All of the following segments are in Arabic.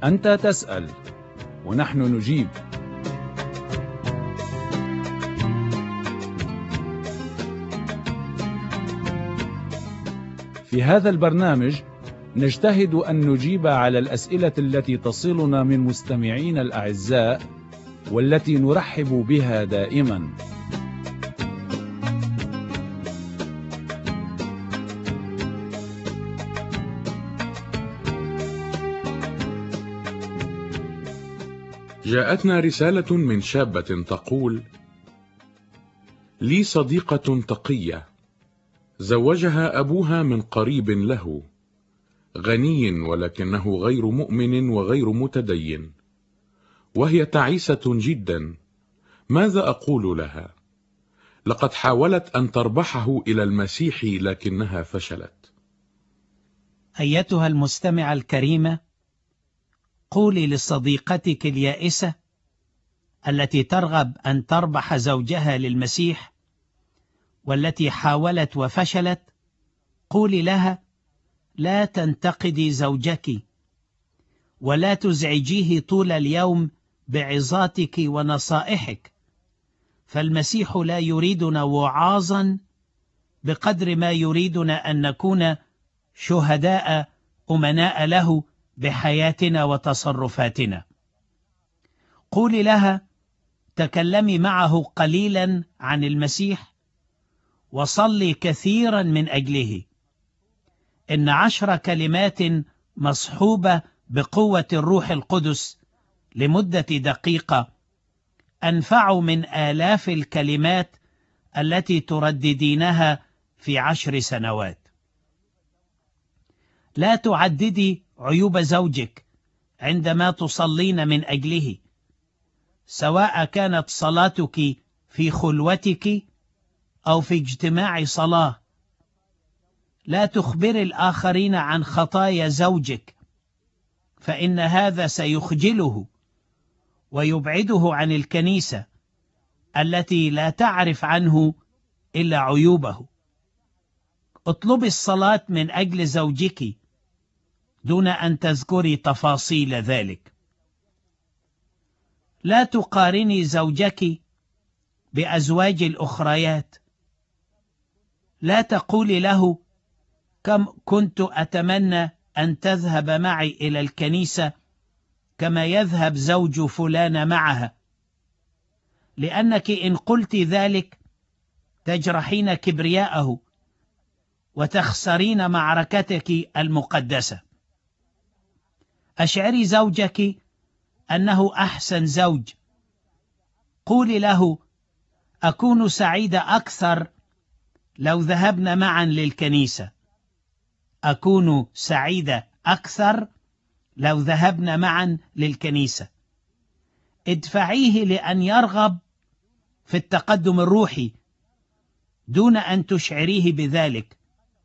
أنت تسأل ونحن نجيب. في هذا البرنامج نجتهد أن نجيب على الأسئلة التي تصلنا من مستمعين الأعزاء والتي نرحب بها دائما. جاءتنا رسالة من شابة تقول: لي صديقة تقية زوجها أبوها من قريب له، غني ولكنه غير مؤمن وغير متدين، وهي تعيسة جدا. ماذا أقول لها؟ لقد حاولت أن تربحه إلى المسيح لكنها فشلت. أيتها المستمعة الكريمة، قولي لصديقتك اليائسة التي ترغب أن تربح زوجها للمسيح والتي حاولت وفشلت، قولي لها: لا تنتقدي زوجك ولا تزعجيه طول اليوم بعظاتك ونصائحك، فالمسيح لا يريدنا وعاظا بقدر ما يريدنا أن نكون شهداء أمناء له بحياتنا وتصرفاتنا. قولي لها: تكلمي معه قليلا عن المسيح وصلي كثيرا من أجله. إن 10 كلمات مصحوبة بقوة الروح القدس لمدة دقيقة أنفع من آلاف الكلمات التي ترددينها في 10 سنوات. لا تعددي عيوب زوجك عندما تصلين من أجله، سواء كانت صلاتك في خلوتك أو في اجتماع صلاة. لا تخبري الآخرين عن خطايا زوجك، فإن هذا سيخجله ويبعده عن الكنيسة التي لا تعرف عنه إلا عيوبه. اطلبي الصلاة من أجل زوجك دون أن تذكري تفاصيل ذلك. لا تقارني زوجك بأزواج الأخريات. لا تقولي له: كم كنت أتمنى أن تذهب معي إلى الكنيسة كما يذهب زوج فلان معها، لأنك إن قلت ذلك تجرحين كبرياءه وتخسرين معركتك المقدسة. أشعري زوجك أنه أحسن زوج. قولي له: أكون سعيدة أكثر لو ذهبنا معا للكنيسة. أكون سعيدة أكثر لو ذهبنا معا للكنيسة. ادفعيه لأن يرغب في التقدم الروحي دون أن تشعريه بذلك.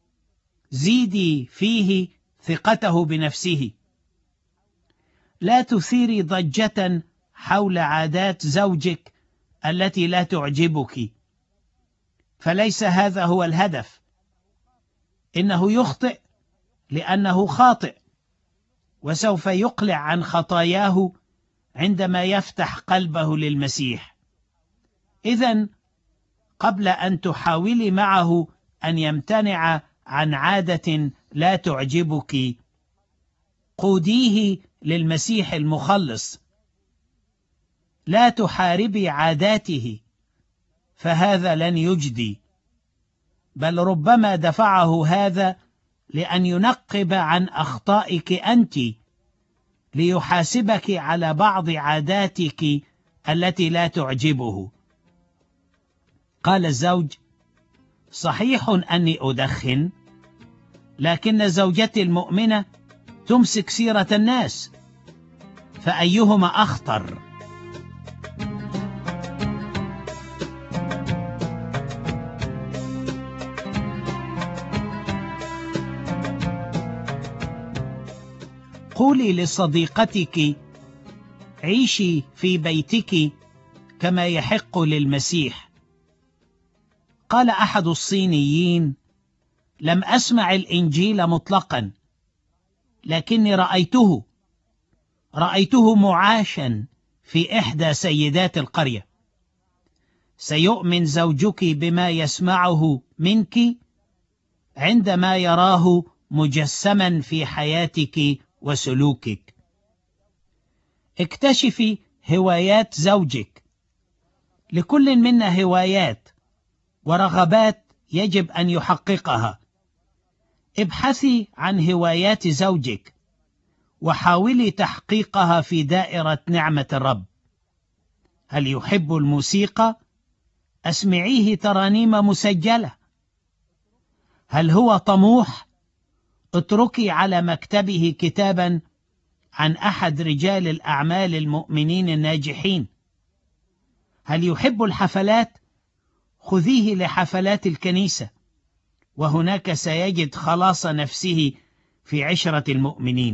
زيدي فيه ثقته بنفسه. لا تثيري ضجة حول عادات زوجك التي لا تعجبك، فليس هذا هو الهدف. إنه يخطئ لأنه خاطئ، وسوف يقلع عن خطاياه عندما يفتح قلبه للمسيح. إذن قبل أن تحاولي معه أن يمتنع عن عادة لا تعجبك، قوديه للمسيح المخلص. لا تحاربي عاداته، فهذا لن يجدي، بل ربما دفعه هذا لأن ينقب عن أخطائك أنت، ليحاسبك على بعض عاداتك التي لا تعجبه. قال الزوج: صحيح أني أدخن، لكن زوجتي المؤمنة تمسك سيرة الناس، فأيهما أخطر؟ قولي لصديقتك: عيشي في بيتك كما يحق للمسيح. قال أحد الصينيين: لم أسمع الإنجيل مطلقا، لكني رأيته، رأيته معاشا في إحدى سيدات القرية. سيؤمن زوجك بما يسمعه منك عندما يراه مجسما في حياتك وسلوكك. اكتشفي هوايات زوجك. لكل منا هوايات ورغبات يجب أن يحققها. ابحثي عن هوايات زوجك وحاولي تحقيقها في دائرة نعمة الرب. هل يحب الموسيقى؟ أسمعيه ترانيم مسجلة. هل هو طموح؟ اتركي على مكتبه كتابا عن أحد رجال الأعمال المؤمنين الناجحين. هل يحب الحفلات؟ خذيه لحفلات الكنيسة، وهناك سيجد خلاص نفسه في عشرة المؤمنين.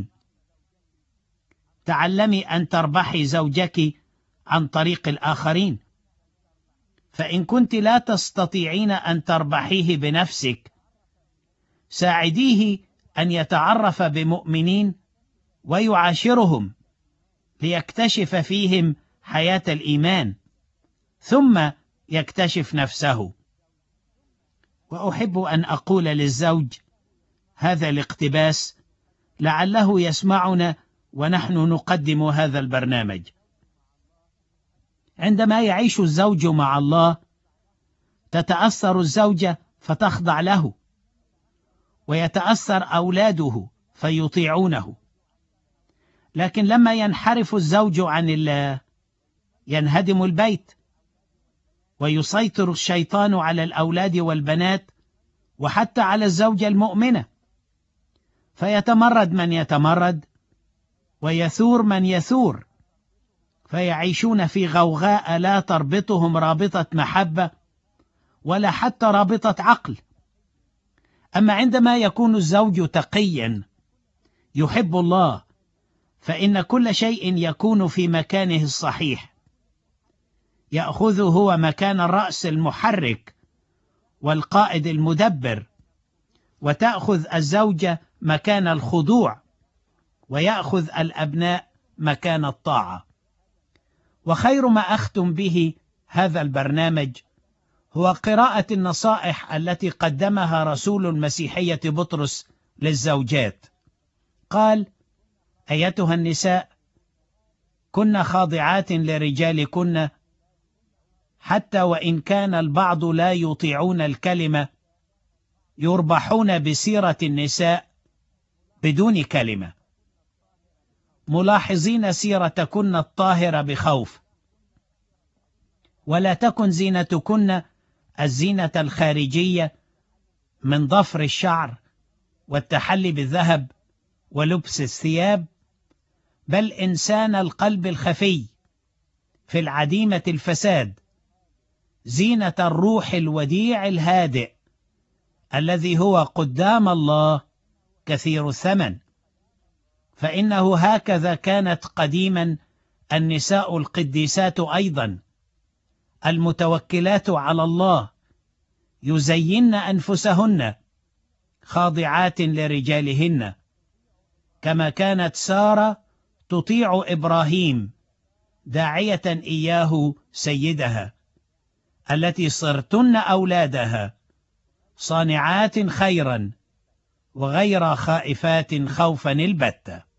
تعلمي أن تربحي زوجك عن طريق الآخرين. فإن كنت لا تستطيعين أن تربحيه بنفسك، ساعديه أن يتعرف بمؤمنين ويعاشرهم ليكتشف فيهم حياة الإيمان، ثم يكتشف نفسه. وأحب أن أقول للزوج هذا الاقتباس لعله يسمعنا ونحن نقدم هذا البرنامج. عندما يعيش الزوج مع الله تتأثر الزوجة فتخضع له، ويتأثر أولاده فيطيعونه. لكن لما ينحرف الزوج عن الله ينهدم البيت، ويسيطر الشيطان على الأولاد والبنات وحتى على الزوجة المؤمنة، فيتمرد من يتمرد ويثور من يثور، فيعيشون في غوغاء لا تربطهم رابطة محبة ولا حتى رابطة عقل. أما عندما يكون الزوج تقيا يحب الله، فإن كل شيء يكون في مكانه الصحيح. يأخذ هو مكان الرأس المحرك والقائد المدبر، وتأخذ الزوجة مكان الخضوع، ويأخذ الأبناء مكان الطاعة. وخير ما أختم به هذا البرنامج هو قراءة النصائح التي قدمها رسول المسيحية بطرس للزوجات. قال: أيتها النساء، كن خاضعات لرجالكن، حتى وإن كان البعض لا يطيعون الكلمة يربحون بسيرة النساء بدون كلمة، ملاحظين سيرتكن الطاهرة بخوف. ولا تكن زينتكن الزينة الخارجية من ضفر الشعر والتحلي بالذهب ولبس الثياب، بل إنسان القلب الخفي في العديمة الفساد، زينة الروح الوديع الهادئ الذي هو قدام الله كثير الثمن. فإنه هكذا كانت قديما النساء القديسات أيضا، المتوكلات على الله، يزين أنفسهن خاضعات لرجالهن، كما كانت سارة تطيع إبراهيم داعية إياه سيدها، التي صرتن أولادها صانعات خيرا وغير خائفات خوفا البتة.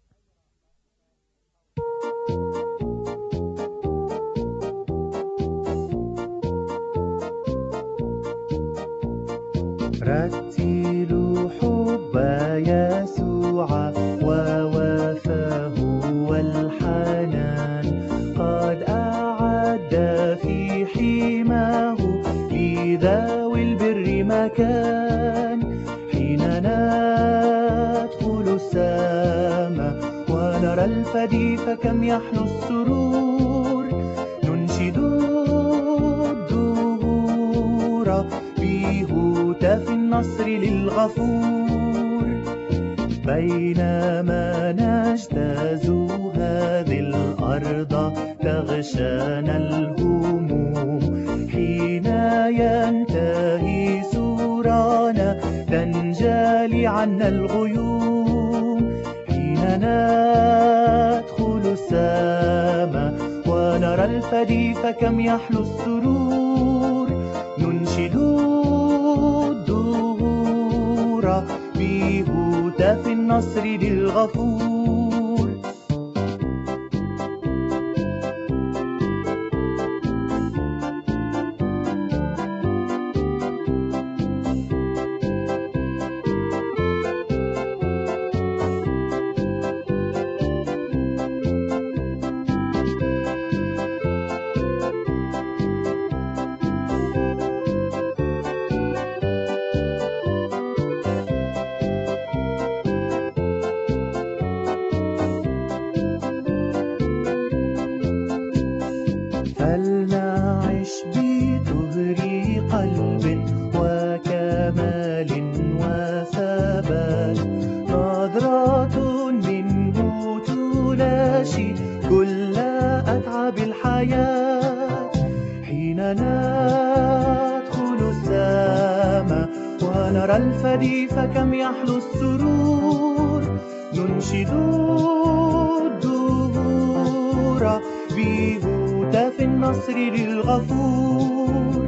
رتلوا حب يسوع ووفاه والحنان، قد أعد في حماه لذوي البر مكان. حين ندخل السماء ونرى الفدي فكم يحلو السرور، ننشد الدهور بهتاف النصر للغفور. بينما نجتاز هذه الأرض تغشانا الهموم، حين ينتهي سورانا تنجلي عنا الغيوم. حين ندخل الفدي فكم يحلو السرور، ننشد الدهور بهتاف النصر للغفور. فلنعش بطهر قلب وكمال وثبات، نظرة منه تلاشي كل أتعاب الحياة. حين ندخل السماء ونرى الفدي فكم يحلو السرور، ننشد الدهور بهتاف النصر للغفور.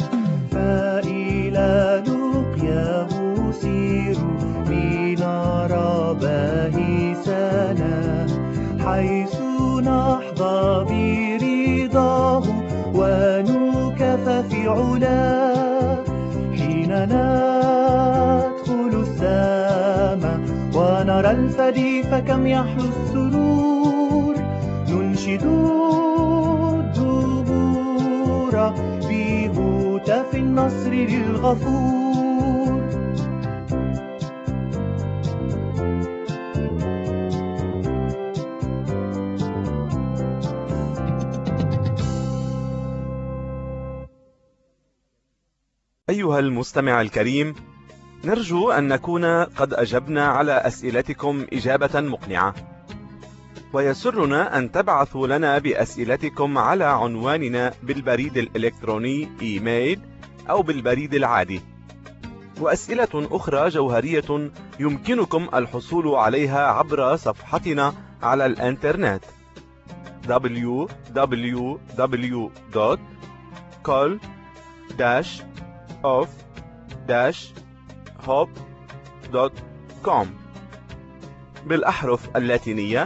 فإلى لقياه سيروا لنرى باهسنا، حيث نحظى برضاه ونكفى في علاه. حين ندخل السماء ونرى الفدي فكم يحلو السرور، ننشد الدهور بهتاف النصر للغفور. أيها المستمع الكريم، نرجو أن نكون قد أجبنا على أسئلتكم إجابة مقنعة، ويسرنا أن تبعثوا لنا بأسئلتكم على عنواننا بالبريد الإلكتروني إيميل أو بالبريد العادي. وأسئلة أخرى جوهرية يمكنكم الحصول عليها عبر صفحتنا على الإنترنت www.call-of-hope.com بالأحرف اللاتينية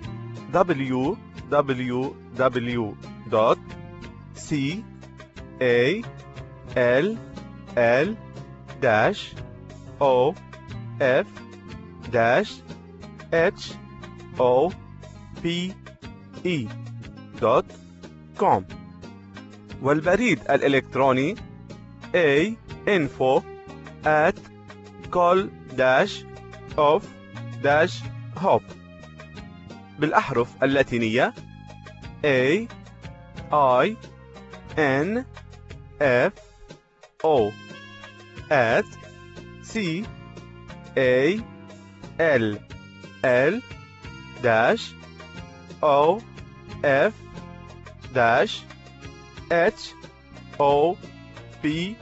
call-of-hope.com والبريد الإلكتروني info@call-of-hope بالأحرف اللاتينية AINF@call-of-hope.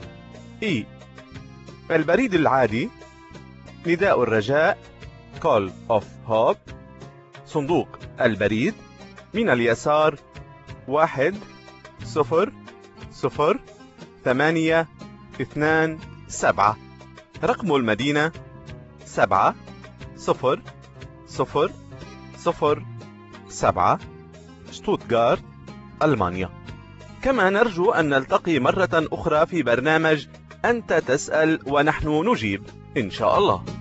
البريد العادي نداء الرجاء Call of Hope، صندوق البريد من اليسار 1002827، رقم المدينة 70007، شتوتغارت، ألمانيا. كما نرجو أن نلتقي مرة أخرى في برنامج أنت تسأل ونحن نجيب إن شاء الله.